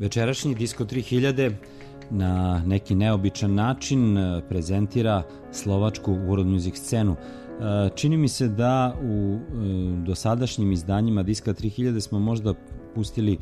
Večerašnji Disko 3000 na neki neobičan način prezentira slovačku world music scenu. Čini mi se da u dosadašnjim izdanjima Diska 3000 smo možda pustili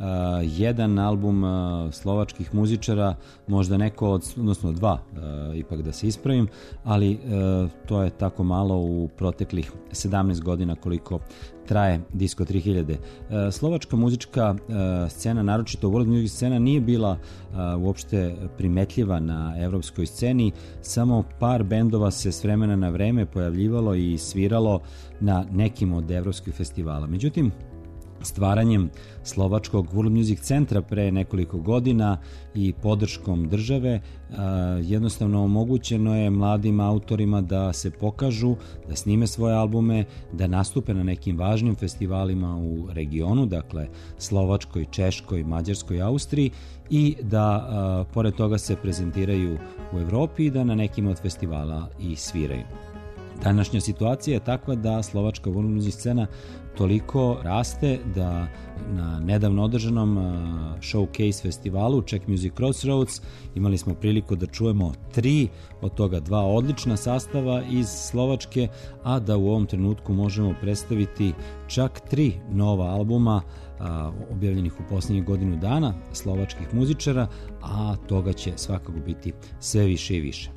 jedan album slovačkih muzičara, možda neko odnosno dva, ipak da se ispravim, ali to je tako malo u proteklih 17 godina koliko traje Disko 3000. Slovačka muzička scena, naročito world music scena, nije bila uopšte primetljiva na evropskoj sceni, samo par bendova se s vremena na vreme pojavljivalo i sviralo na nekim od evropskih festivala. Međutim, stvaranjem slovačkog World Music centra pre nekoliko godina i podrškom države jednostavno omogućeno je mladim autorima da se pokažu, da snime svoje albume, da nastupe na nekim važnim festivalima u regionu, dakle Slovačkoj, Češkoj, Mađarskoj, Austriji, i da pored toga se prezentiraju u Evropi i da na nekim od festivala i sviraju. Današnja situacija je takva da slovačka world music scena toliko raste da na nedavno održanom Showcase festivalu Czech Music Crossroads imali smo priliku da čujemo 3, od toga 2 odlična sastava iz Slovačke, a da u ovom trenutku možemo predstaviti čak 3 nova albuma objavljenih u posljednjih godinu dana slovačkih muzičara, a toga će svakako biti sve više i više.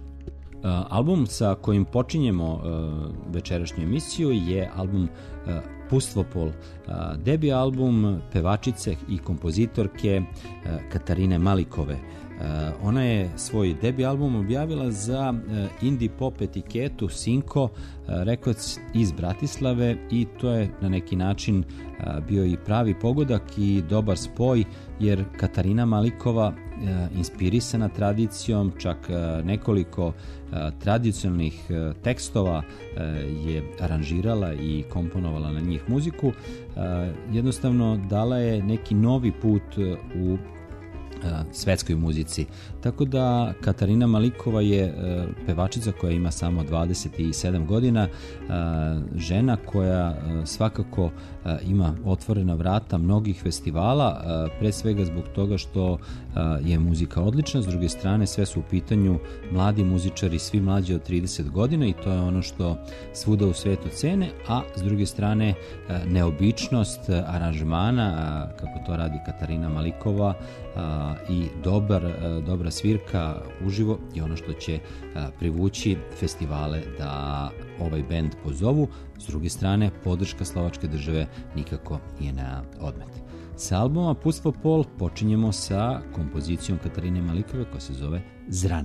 Album sa kojim počinjemo večerašnju emisiju je album Pustvopol, debi album pevačice i kompozitorke Katarine Malikove. Ona je svoj debi album objavila za indie pop etiketu Sinko Records iz Bratislave i to je na neki način bio i pravi pogodak i dobar spoj, jer Katarina Malikova, inspirisana tradicijom, čak nekoliko tradicionalnih tekstova je aranžirala i komponovala na njih muziku, jednostavno dala je neki novi put u svetskoj muzici. Tako da Katarina Malikova je pevačica koja ima samo 27 godina, žena koja svakako ima otvorena vrata mnogih festivala, pre svega zbog toga što je muzika odlična, s druge strane sve su u pitanju mladi muzičari, svi mlađi od 30 godina i to je ono što svuda u svetu cene, a s druge strane neobičnost aranžmana, kako to radi Katarina Malikova, i dobra svirka uživo je ono što će privući festivale da ovaj bend pozovu. S druge strane, podrška slovačke države nikako nije na odmet. Sa albuma Pustvopol počinjemo sa kompozicijom Katarine Malikove koja se zove Zrana.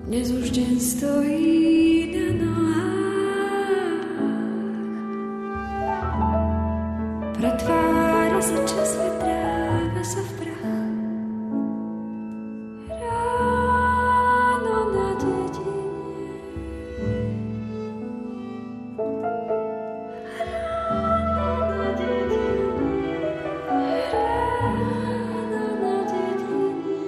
Dnes už deň stojí na nohách. Pretvára sa čas, vetráva sa v prach. Ráno na dedine. Ráno na dedine. Ráno na dedine.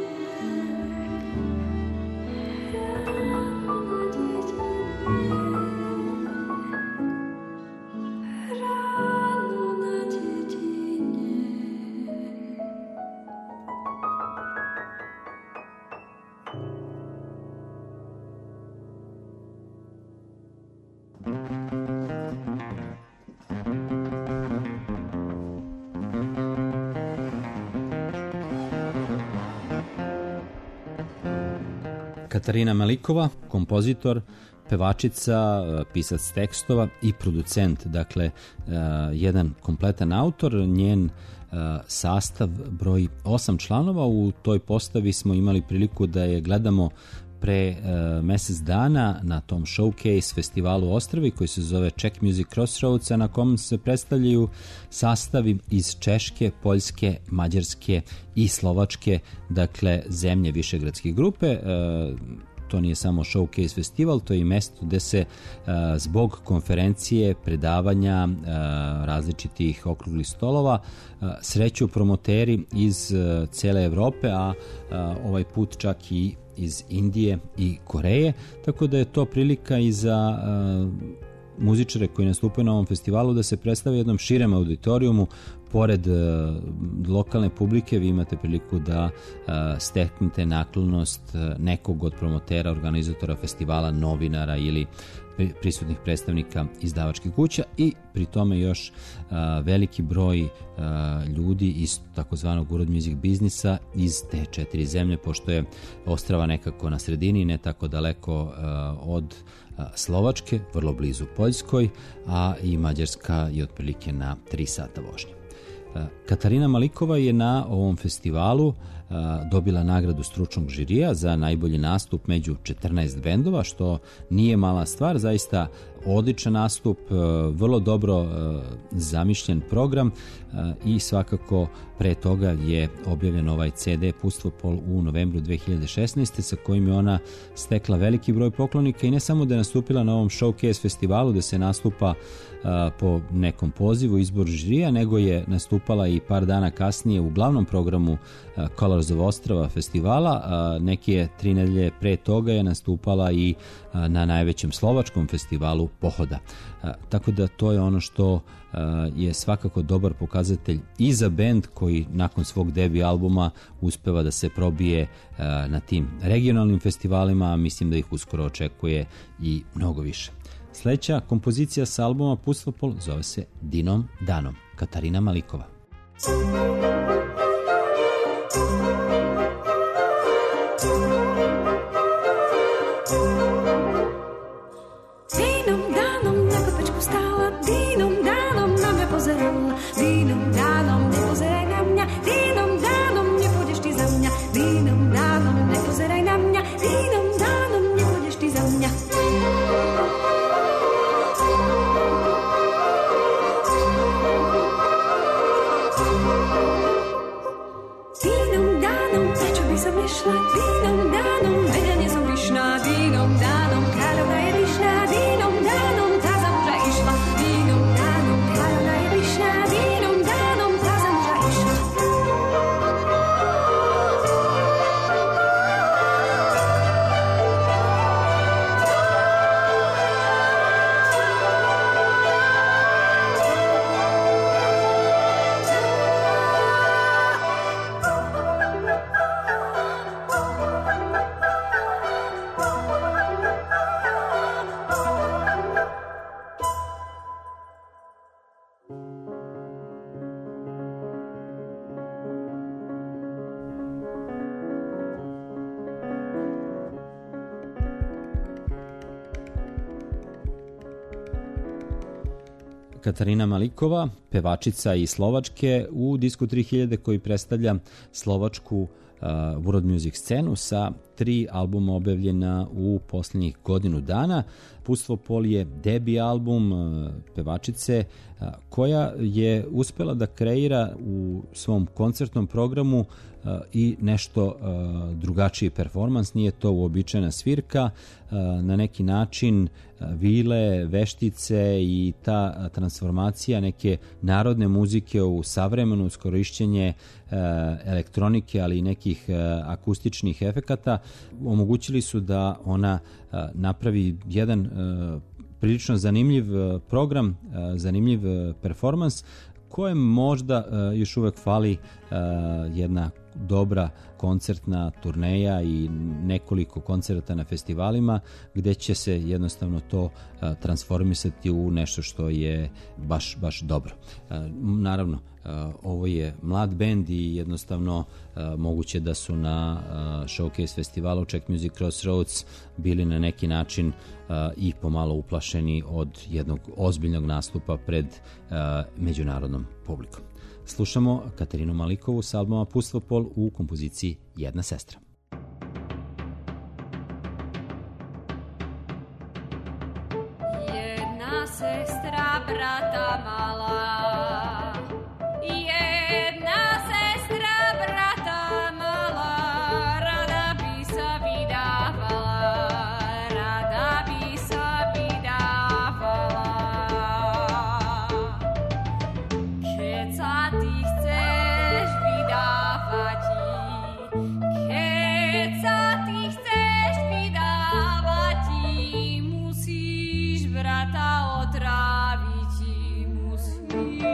Katarina Malikova, kompozitor, pevačica, pisac tekstova i producent, dakle jedan kompletan autor. Njen sastav broji 8 članova. U toj postavi smo imali priliku da je gledamo pre mesec dana na tom showcase festivalu Ostrvi koji se zove Czech Music Crossroads, na kom se predstavljaju sastavi iz Češke, Poljske, Mađarske i Slovačke, dakle zemlje Višegradske grupe. To nije samo showcase festival, to je i mesto gde se zbog konferencije, predavanja, različitih okruglih stolova sreću promoteri iz cele Evrope, a ovaj put čak i iz Indije i Koreje, tako da je to prilika i za muzičare koji nastupaju na ovom festivalu da se predstave jednom širem auditorijumu. Pored lokalne publike vi imate priliku da steknete naklonost nekog od promotera, organizatora festivala, novinara ili prisutnih predstavnika izdavačkih kuća i pri tome još veliki broj ljudi iz takozvanog world music biznisa iz te 4 zemlje, pošto je Ostrava nekako na sredini, ne tako daleko od Slovačke, vrlo blizu Poljskoj, a i Mađarska je otprilike na 3 sata vožnje. Katarina Malikova je na ovom festivalu dobila nagradu stručnog žirija za najbolji nastup među 14 bendova, što nije mala stvar, zaista odličan nastup, vrlo dobro zamišljen program i svakako pre toga je objavljen ovaj CD Pustvopol u novembru 2016. sa kojim je ona stekla veliki broj poklonika i ne samo da je nastupila na ovom showcase festivalu da se nastupa po nekom pozivu, izbor žirija, nego je nastupala i par dana kasnije u glavnom programu Colors of Ostrava festivala. Neke 3 nedelje pre toga je nastupala i na najvećem slovačkom festivalu Pohoda. Tako da to je ono što je svakako dobar pokazatelj i za bend koji nakon svog debi albuma uspeva da se probije na tim regionalnim festivalima, a mislim da ih uskoro očekuje i mnogo više. Sljedeća kompozicija sa albuma Pustvopol zove se Dinom danom, Katarina Malikova. Dinom danom na kopečku stála, dinom danom na mňa pozerala, dinom danom nepozeraj na mňa, dinom danom nepôjdeš ty za mňa, dinom danom nepozeraj na mňa, dinom danom nepôjdeš ty za mňa. Dinom danom, prečo by som nešla, dinom danom, veď ja nie som pyšná, dinom danom, kráľovna je pyšná, dinom danom, tá za muža išla, dinom danom, kráľovna je pyšná, dinom danom, tá za muža išla. Katarina Malikova, pevačica iz Slovačke u Disku 3000 koji predstavlja slovačku world music scenu sa 3 albuma objavljena u posljednjih godinu dana. Pustvo Pol je debi album pevačice koja je uspela da kreira u svom koncertnom programu i nešto drugačiji performans. Nije to uobičajena svirka, na neki način vile, veštice i ta transformacija neke narodne muzike u savremeno iskorišćenje elektronike, ali i nekih akustičnih efekata omogućili su da ona napravi jedan prilično zanimljiv program, zanimljiv performans kojem možda još uvek fali jedna dobra koncertna turneja i nekoliko koncerta na festivalima gde će se jednostavno to transformisati u nešto što je baš dobro. Naravno, ovo je mlad bend i jednostavno moguće da su na Showcase festivalu Czech Music Crossroads bili na neki način i pomalo uplašeni od jednog ozbiljnog nastupa pred međunarodnom publikom. Slušamo Katarinu Malikovu s albuma Pustvo Pol u kompoziciji Jedna sestra. Jedna sestra brata mala, jedna sestra brata mala, rada bi se vidavala, rada bi se vidavala. Keca ti chceš vidavati, keca ti chceš vidavati, musiš brata otraviti, musiš.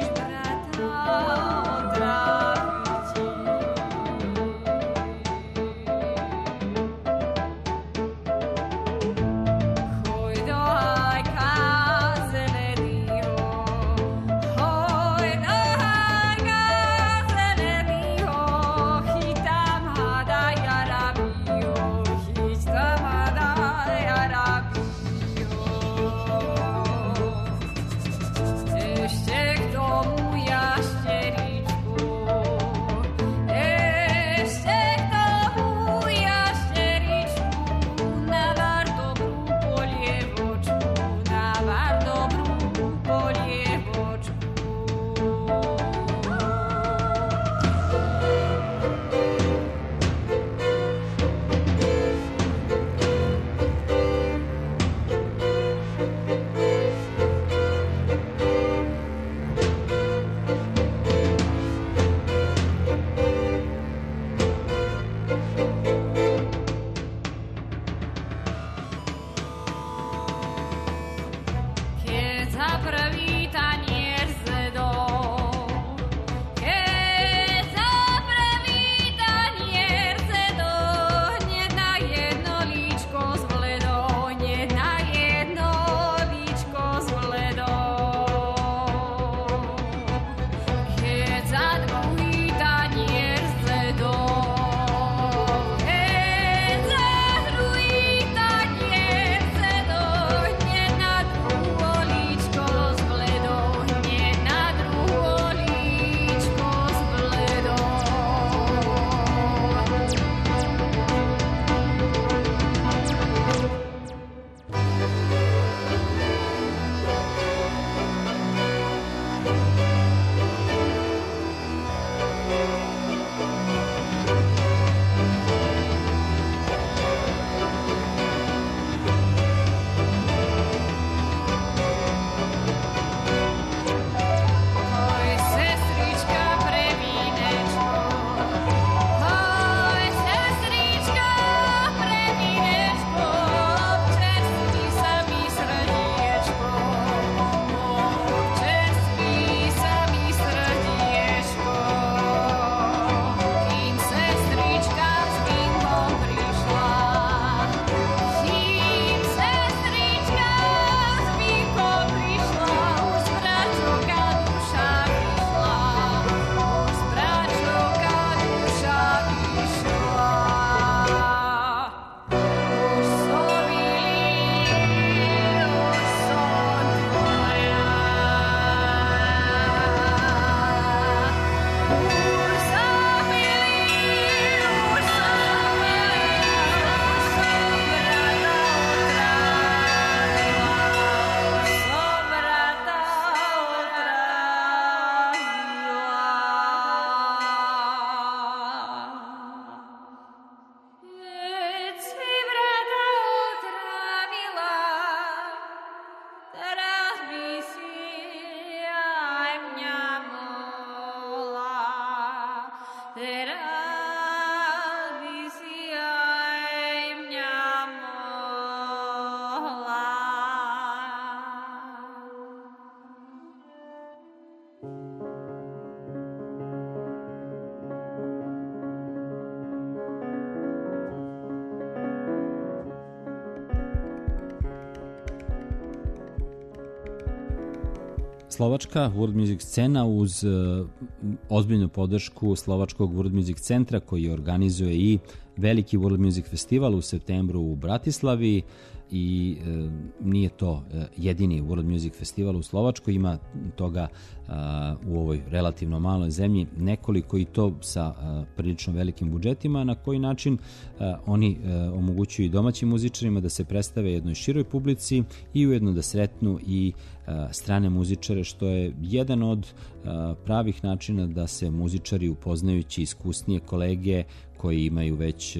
Slovačka World Music scena uz ozbiljnu podršku Slovačkog World Music centra koji organizuje i veliki World Music festival u septembru u Bratislavi i nije to jedini World Music festival u Slovačkoj, ima toga u ovoj relativno maloj zemlji nekoliko i to sa prilično velikim budžetima, na koji način oni omogućuju i domaćim muzičarima da se predstave jednoj široj publici i ujedno da sretnu i strane muzičare, što je jedan od pravih načina da se muzičari upoznajući iskusnije kolege koji imaju već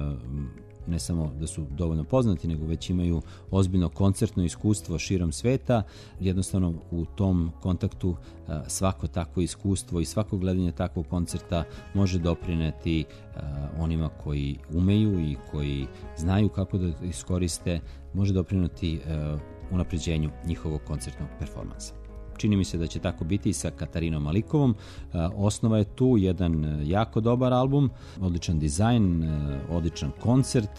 ne samo da su dovoljno poznati, nego već imaju ozbiljno koncertno iskustvo širom sveta. Jednostavno u tom kontaktu svako takvo iskustvo i svako gledanje takvog koncerta može doprineti onima koji umeju i koji znaju kako da iskoriste, može doprineti unapređenju njihovog koncertnog performansa. Čini mi se da će tako biti i sa Katarinom Malikovom. Osnova je tu jedan jako dobar album, odličan dizajn, odličan koncert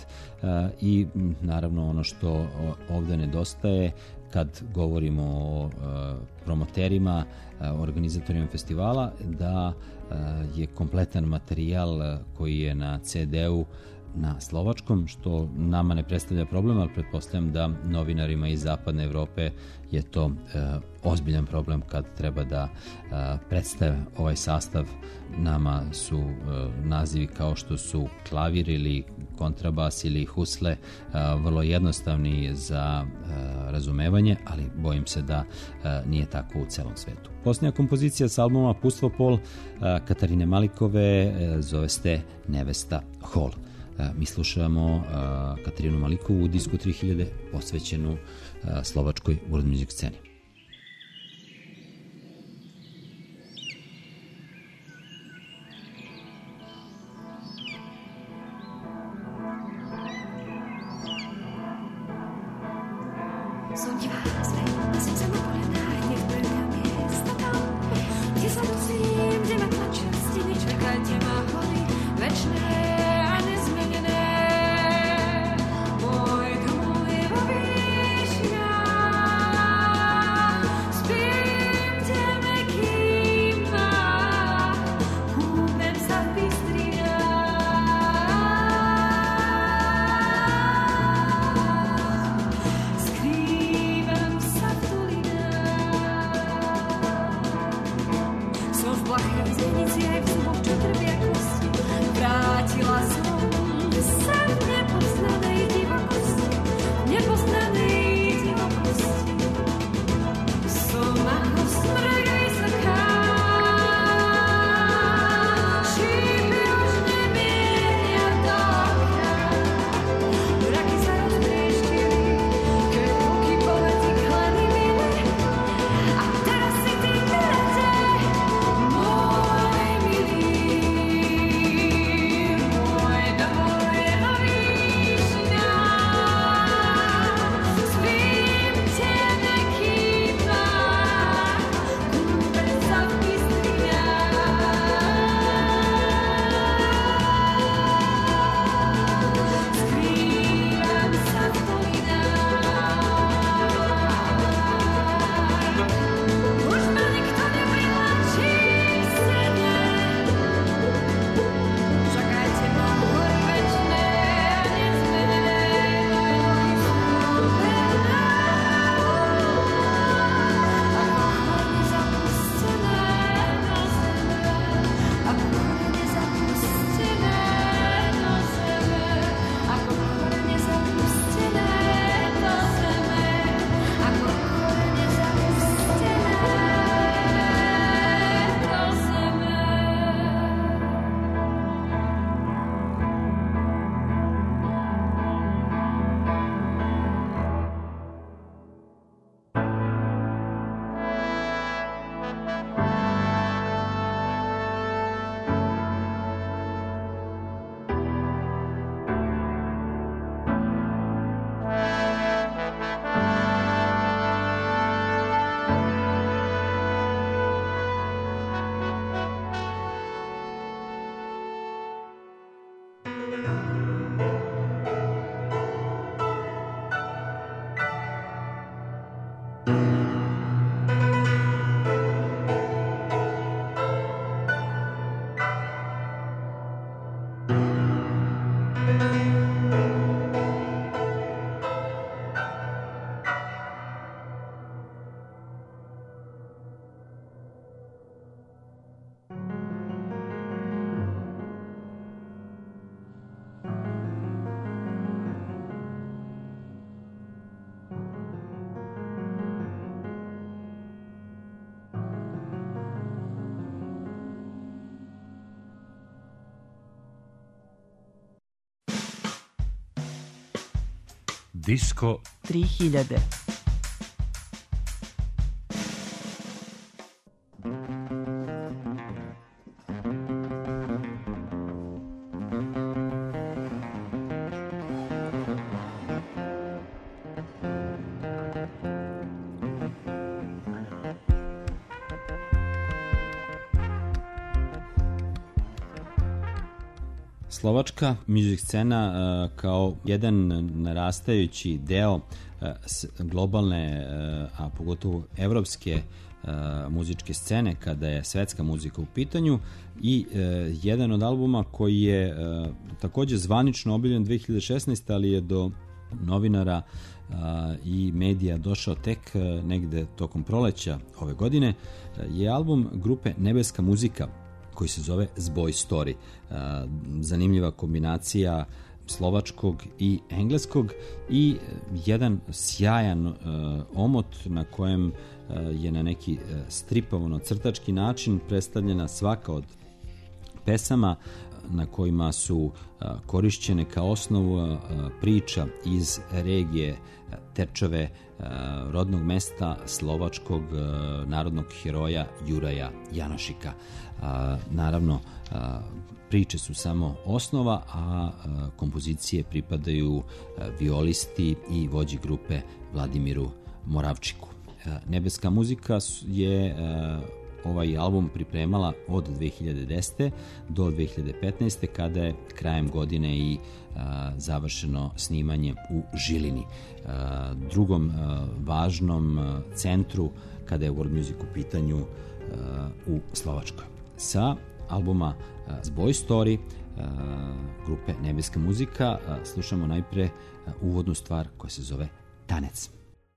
i naravno ono što ovde nedostaje kad govorimo o promoterima, organizatorima festivala, da je kompletan materijal koji je na CD-u na slovačkom, što nama ne predstavlja problem, ali pretpostavljam da novinarima iz zapadne Evrope je to ozbiljan problem kad treba da predstave ovaj sastav. Nama su nazivi kao što su klavir ili kontrabas ili husle vrlo jednostavni za razumevanje, ali bojim se da nije tako u celom svetu. Posljednja kompozicija s albuma Pustvopol Katarine Malikove zove se Nevesta Hol. Mi slušamo Katarinu Malikovu u disku 3000 posvećenu slovačkoj world music sceni. Vrátila Disko 3000. Slovačka music scena kao jedan narastajući deo globalne, a pogotovo evropske muzičke scene kada je svetska muzika u pitanju i jedan od albuma koji je takođe zvanično objavljen 2016. ali je do novinara i medija došao tek negde tokom proleća ove godine, je album grupe Nebeska muzika koji se zove Zboj Story. Zanimljiva kombinacija slovačkog i engleskog i jedan sjajan omot na kojem je na neki stripovano-crtački način predstavljena svaka od pesama na kojima su korišćene kao osnovu priča iz regije Tečeve, rodnog mesta slovačkog narodnog heroja Juraja Janošika. Naravno, priče su samo osnova, a kompozicije pripadaju violisti i vođi grupe Vladimiru Moravčiku. Nebeska muzika je ovaj album pripremala od 2010. do 2015. kada je krajem godine i završeno snimanje u Žilini, drugom važnom centru kada je world music u pitanju u Slovačkoj. Sa albuma Zboj Story grupe Nebeska muzika slušamo najpre uvodnu stvar koja se zove Tanec.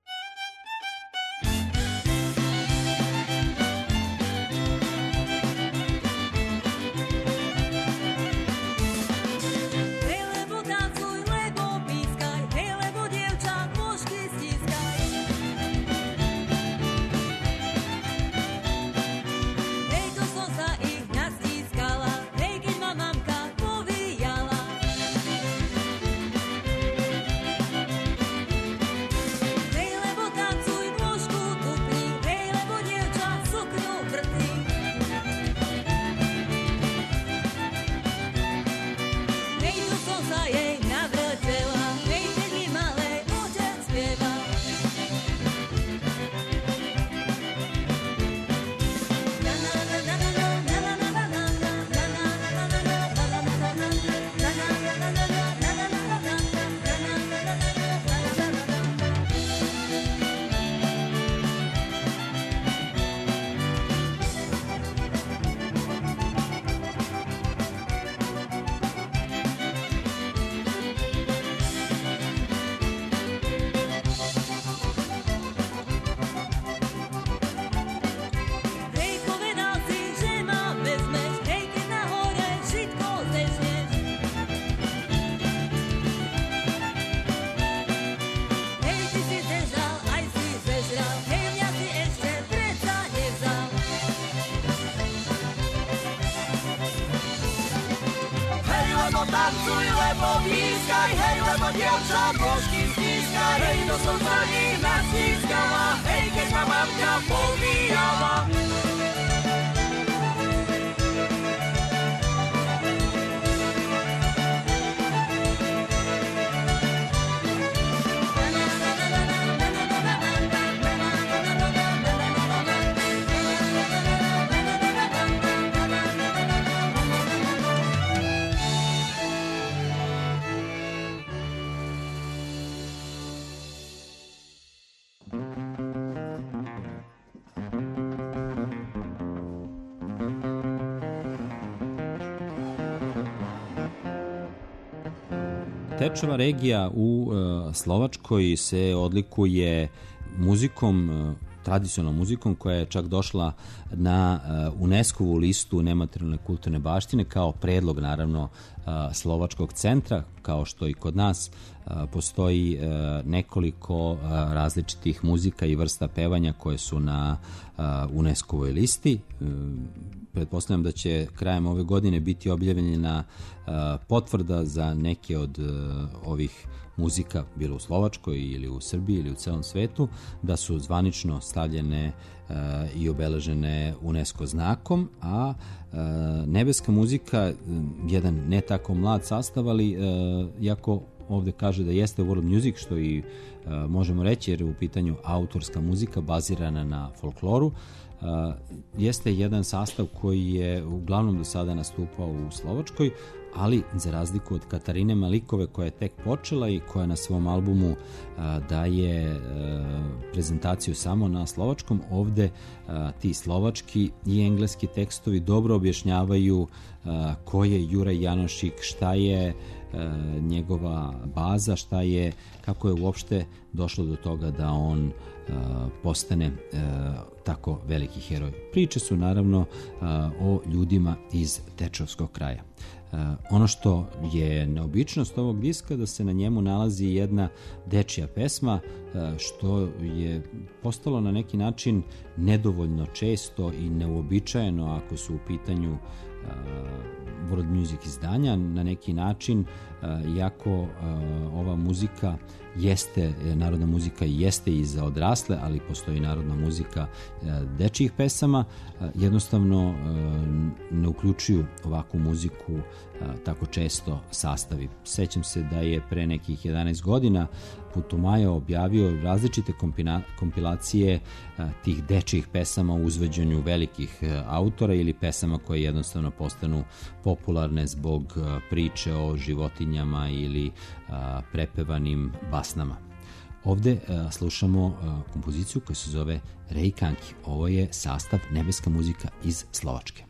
Tancuj, lebo pískaj, hej, lebo dievča nôžky stískaj, hej, to som za nich nastískala, hej, keď ma mamka povíjala. Tečeva regija u Slovačkoj se odlikuje muzikom, tradicionalnom muzikom koja je čak došla na UNESCO-vu listu nematerijalne kulturne baštine kao predlog naravno slovačkog centra, kao što i kod nas postoji nekoliko različitih muzika i vrsta pevanja koje su na UNESCO-ovoj listi. Pretpostavljam da će krajem ove godine biti objavljena potvrda za neke od ovih muzika, bilo u Slovačkoj ili u Srbiji ili u celom svetu, da su zvanično stavljene i obeležene UNESCO znakom, a nebeska muzika, jedan ne tako mlad sastav, ali jako ovde kaže da jeste world music, što i možemo reći jer je u pitanju autorska muzika bazirana na folkloru, jeste jedan sastav koji je uglavnom do sada nastupao u Slovačkoj, ali za razliku od Katarine Malikove koja je tek počela i koja na svom albumu daje prezentaciju samo na slovačkom, ovde ti slovački i engleski tekstovi dobro objašnjavaju ko je Juraj Janošik, šta je njegova baza, kako je uopšte došlo do toga da on postane tako veliki heroj. Priče su naravno o ljudima iz Tečovskog kraja. Ono što je neobičnost ovog diska da se na njemu nalazi jedna dečija pesma, što je postalo na neki način nedovoljno često i neuobičajeno ako su u pitanju world music izdanja. Na neki način, iako ova muzika jeste, narodna muzika jeste i za odrasle, ali postoji narodna muzika dečijih pesama, jednostavno ne uključuju ovakvu muziku tako često sastavi. Sećam se da je pre nekih 11 godina Putumaja objavio različite kompilacije tih dečijih pesama u uzvođenju velikih autora ili pesama koje jednostavno postanu popularne zbog priče o životinjama ili prepevanim basnama. Ovde slušamo kompoziciju koja se zove Rejkanki. Ovo je sastav nebeska muzika iz Slovačke.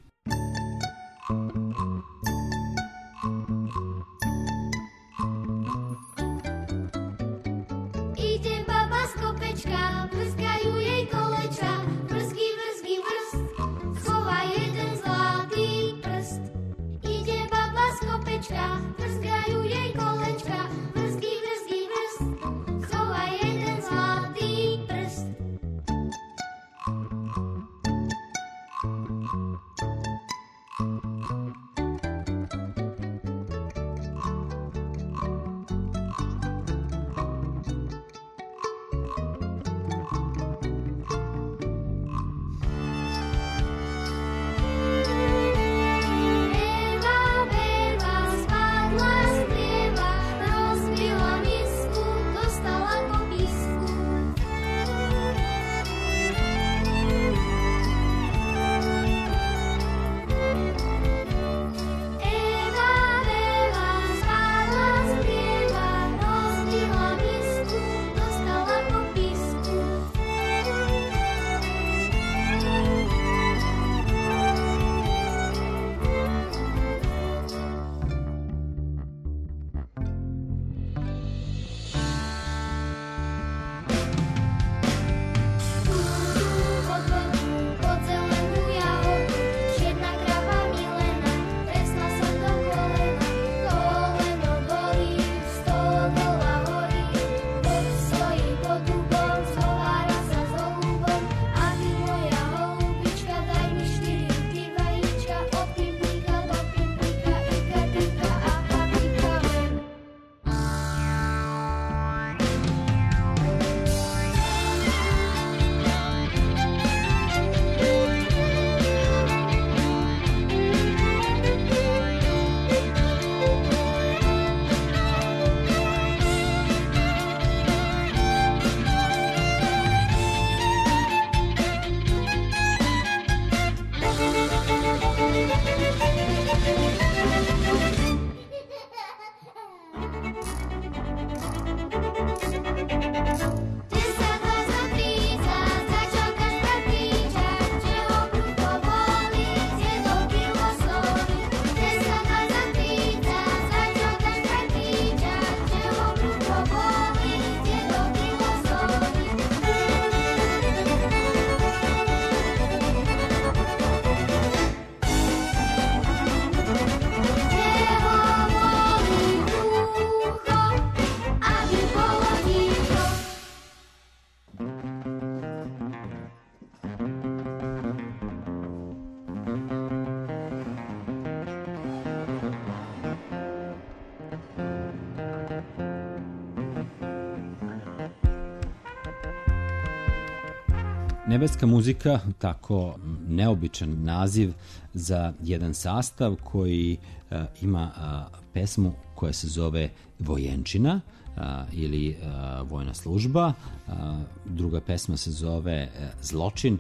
Nebeska muzika, tako neobičan naziv za jedan sastav koji ima pesmu koja se zove Vojenčina ili Vojna služba. Druga pesma se zove Zločin.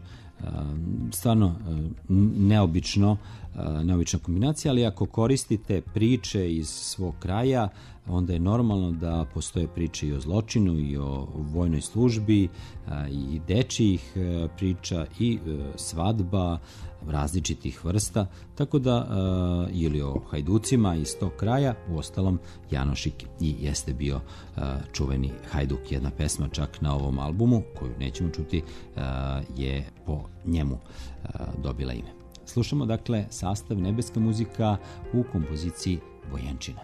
Stvarno neobična kombinacija, ali ako koristite priče iz svog kraja, onda je normalno da postoje priče i o zločinu i o vojnoj službi i dečijih priča i svadba različitih vrsta, tako da ili o hajducima iz tog kraja. Uostalom, Janošik i jeste bio čuveni hajduk. Jedna pesma čak na ovom albumu koju nećemo čuti je po njemu dobila ime. Slušamo dakle sastav Nebeska muzika u kompoziciji Vojenčina.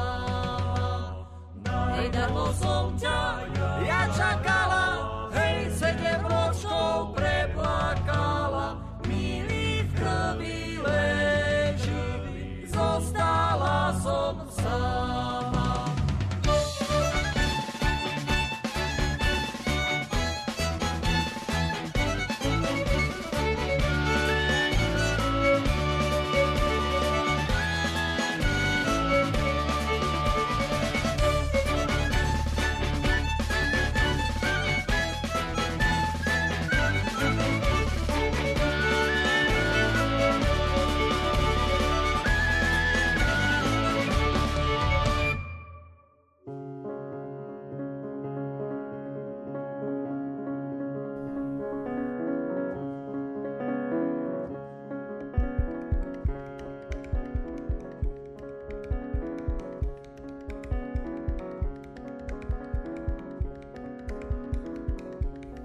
Darmo som ťa ja čakala, hej,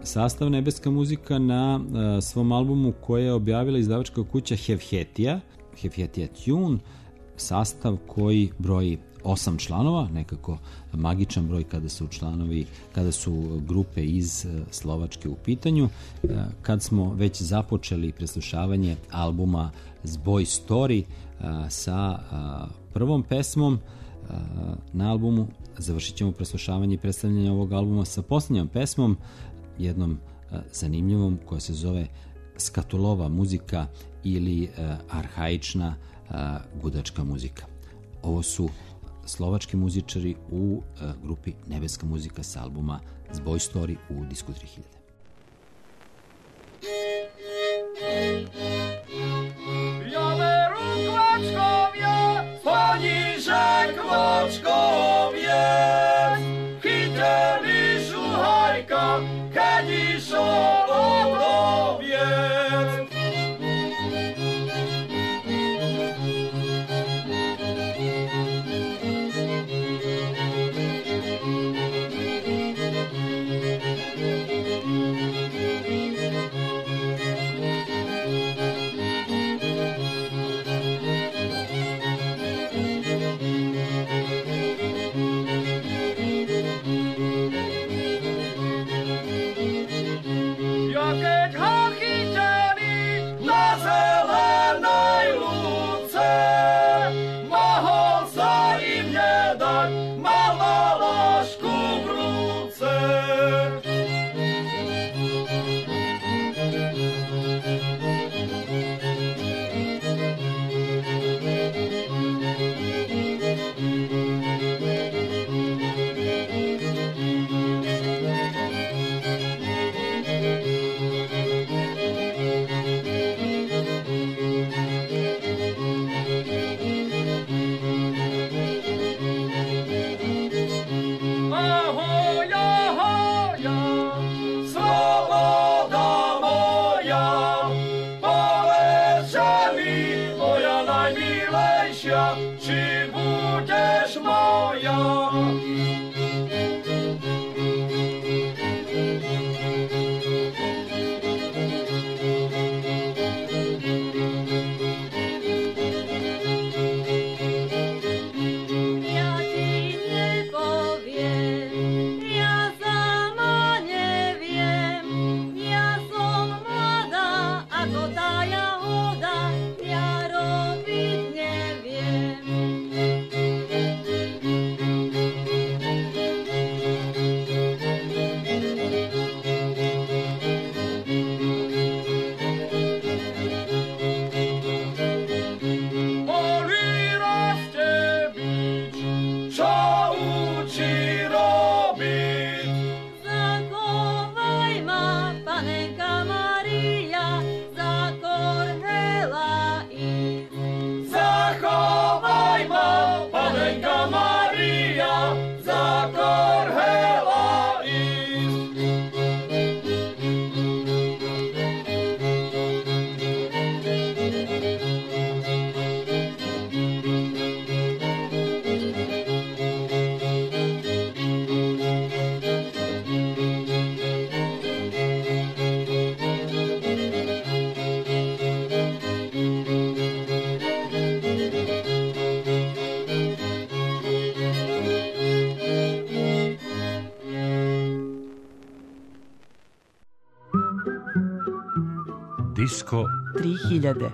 sastav Nebeska muzika na svom albumu koje je objavila izdavačka kuća Hefjetija Tune, sastav koji broji 8 članova, nekako magičan broj kada su grupe iz Slovačke u pitanju. Kad smo već započeli preslušavanje albuma Zboj Story sa prvom pesmom na albumu, završit ćemo preslušavanje i predstavljanje ovog albuma sa posljednjom pesmom, jednom zanimljivom, koja se zove skatulova muzika ili arhaična gudačka muzika. Ovo su slovački muzičari u grupi Nebeska muzika sa albuma Zboj Story u Disku 3000. Ja veru kvačkovje, poniže kvačkovje, chyteli žuhajka, kad išao odovjec. Czy budeš moja? Disko 3000.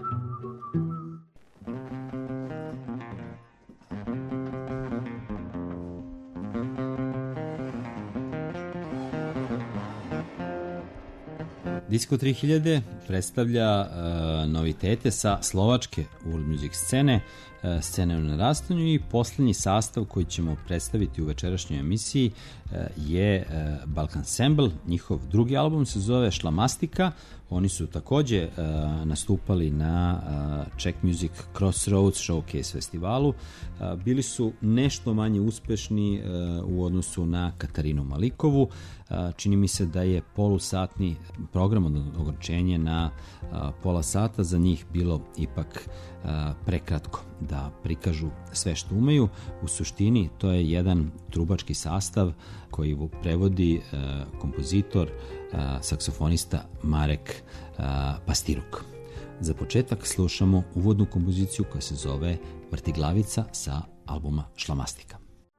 Disko 3000 predstavlja novitete sa slovačke world music scene, scene u narastanju, i posljednji sastav koji ćemo predstaviti u večerašnjoj emisiji je Balkansemble. Njihov drugi album se zove Šlamastika. Oni su takođe nastupali na Czech Music Crossroads Showcase festivalu. Bili su nešto manje uspešni u odnosu na Katarinu Malikovu. Čini mi se da je polusatni program, ograničenje na pola sata, za njih bilo ipak prekratko. da prikažu sve što umeju. U suštini to je jedan trubački sastav koji prevodi kompozitor, saksofonista Marek Pastiruk. Za početak slušamo uvodnu kompoziciju koja se zove Vrtiglavica sa albuma Šlamastika.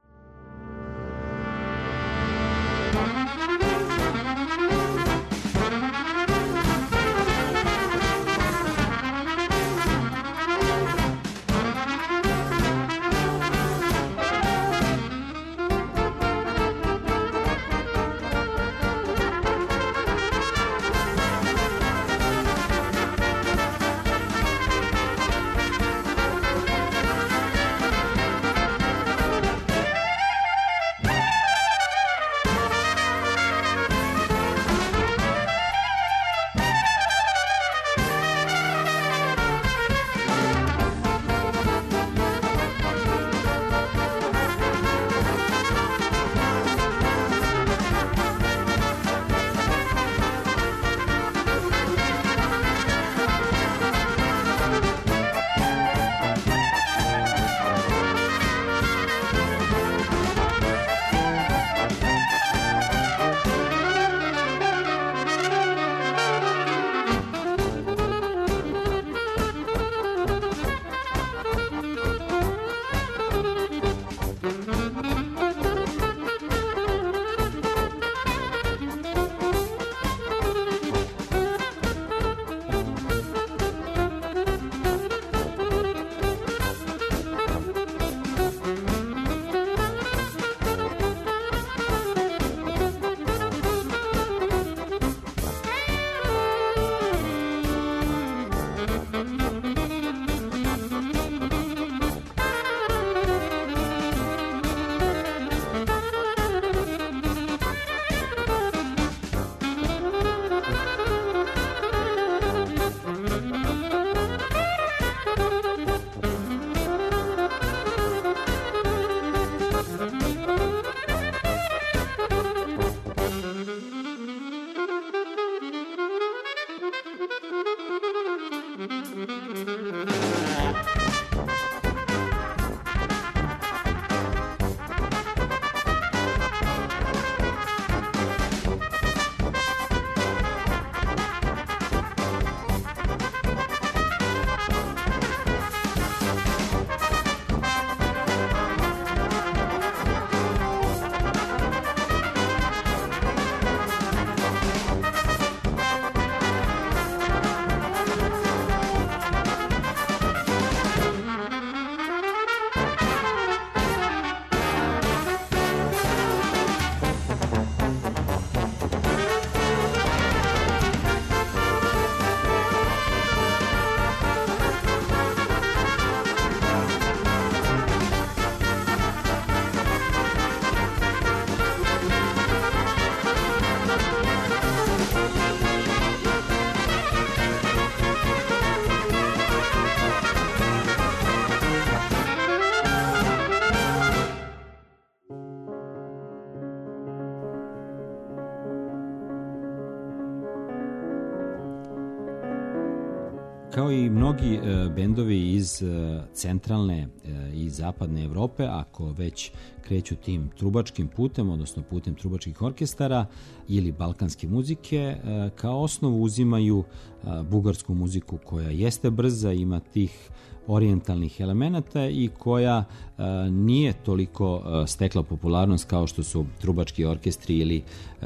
Kao i mnogi bendovi iz centralne i zapadne Evrope, ako već kreću tim trubačkim putem, odnosno putem trubačkih orkestara ili balkanske muzike, kao osnovu uzimaju bugarsku muziku koja jeste brza, ima tih orijentalnih elemenata i koja nije toliko stekla popularnost kao što su trubački orkestri ili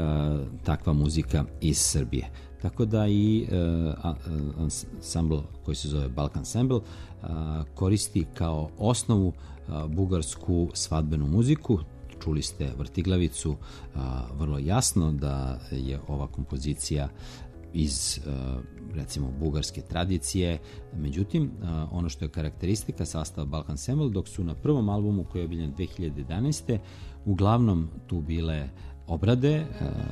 takva muzika iz Srbije. Tako da i ansambl koji se zove Balkan Ensemble koristi kao osnovu bugarsku svadbenu muziku. Čuli ste Vrtiglavicu, vrlo jasno da je ova kompozicija iz recimo bugarske tradicije. Međutim, ono što je karakteristika sastava Balkan Ensemble, dok su na prvom albumu koji je objavljen 2011. uglavnom tu bile obrade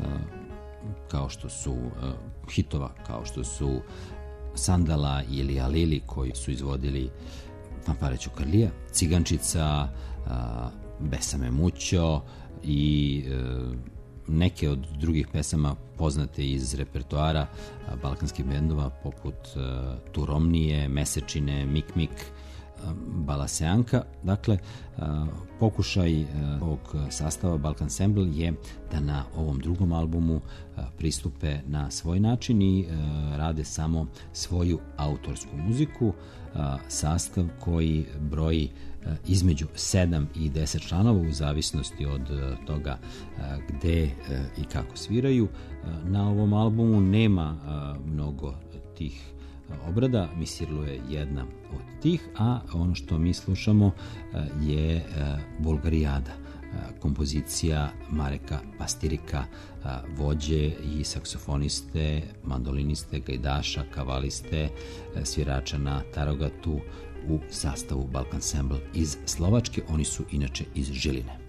kao što su hitova, kao što su Sandala ili Alili koji su izvodili Fanfare Ćokarlija, Cigančica, Besame Mućo i neke od drugih pesama poznate iz repertoara balkanskih bendova poput Turomnije, Mesečine, Mik Mik, Balaseanka. Dakle, pokušaj ovog sastava Balkan Ensemble je da na ovom drugom albumu pristupe na svoj način i rade samo svoju autorsku muziku. Sastav koji broji između 7 i 10 članova u zavisnosti od toga gde i kako sviraju. Na ovom albumu nema mnogo tih obrada, Misirlo je jedna od tih, a ono što mi slušamo je Bulgarijada, kompozicija Mareka Pastirika, vođe i saksofoniste, mandoliniste, gajdaša, kavaliste, svirača na tarogatu u sastavu Balkan Ensemble iz Slovačke. Oni su inače iz Žiline.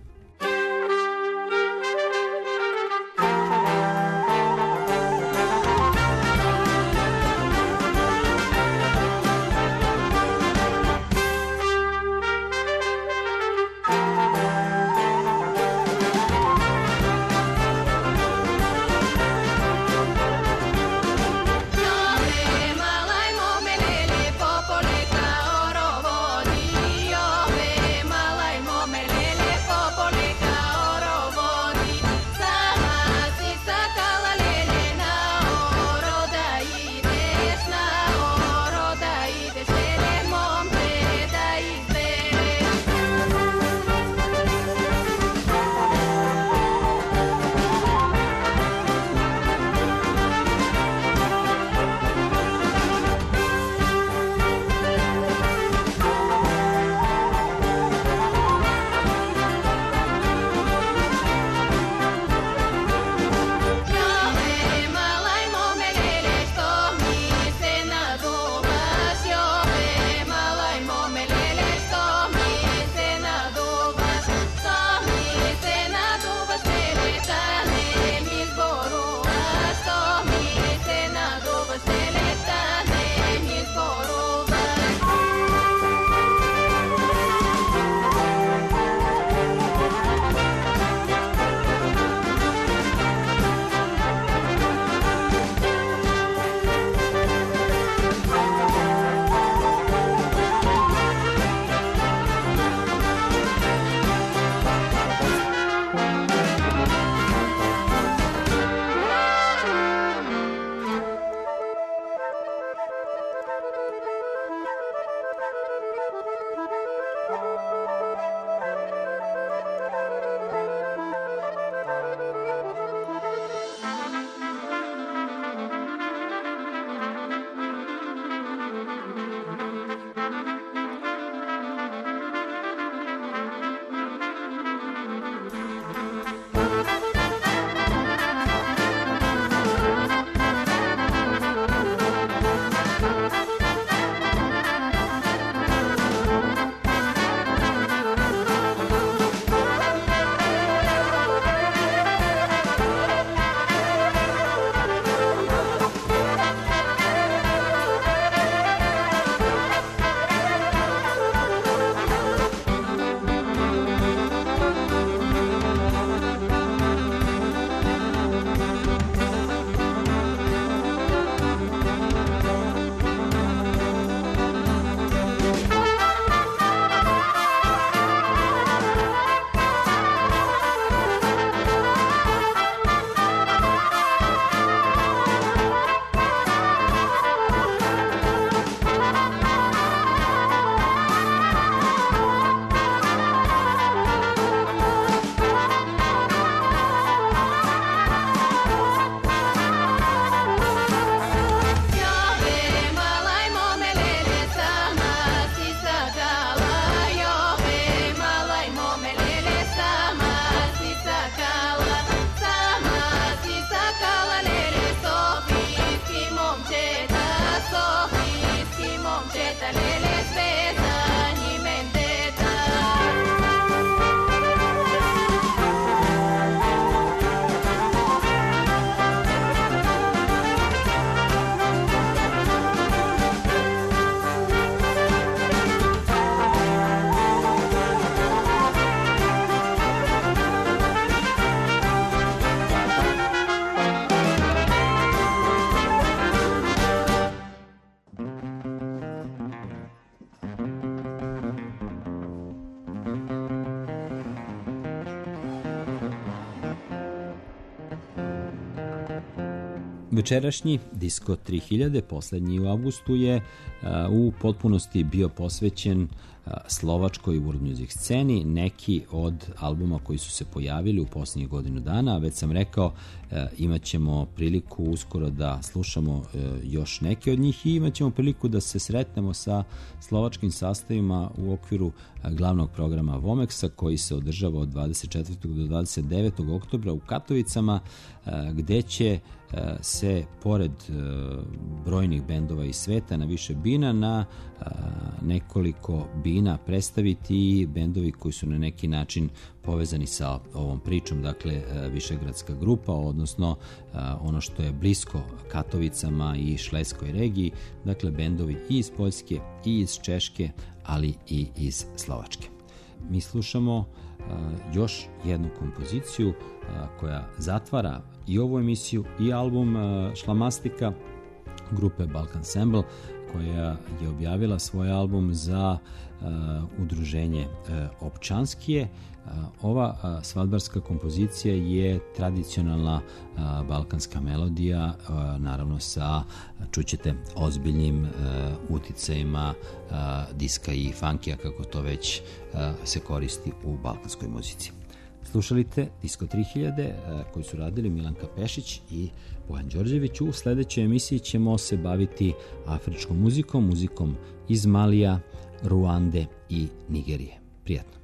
Večerašnji Disko 3000, poslednji u avgustu, je u potpunosti bio posvećen slovačkoj world music sceni. Neki od albuma koji su se pojavili u posljednjih godinu dana, već sam rekao, imat ćemo priliku uskoro da slušamo još neke od njih i imat ćemo priliku da se sretnemo sa slovačkim sastavima u okviru glavnog programa Vomeksa koji se održava od 24. do 29. oktobra u Katovicama, gde će se pored brojnih bendova iz sveta na više bina, na nekoliko bina predstaviti i bendovi koji su na neki način povezani sa ovom pričom, dakle Višegradska grupa, odnosno ono što je blisko Katovicama i Šleskoj regiji, dakle bendovi i iz Poljske i iz Češke, ali i iz Slovačke. Mi slušamo još jednu kompoziciju koja zatvara i ovu emisiju i album Šlamastika grupe Balkan Ensemble, koja je objavila svoj album za udruženje Opčanskije. Ova svadbarska kompozicija je tradicionalna balkanska melodija, naravno sa, čućete, ozbiljnim uticajima diska i funkija, kako to već se koristi u balkanskoj muzici. Slušalite Disko 3000 koji su radili Milanka Pešić i Bojan Đorđević. U sledećoj emisiji ćemo se baviti afričkom muzikom, muzikom iz Malija, Ruande i Nigerije. Prijatno.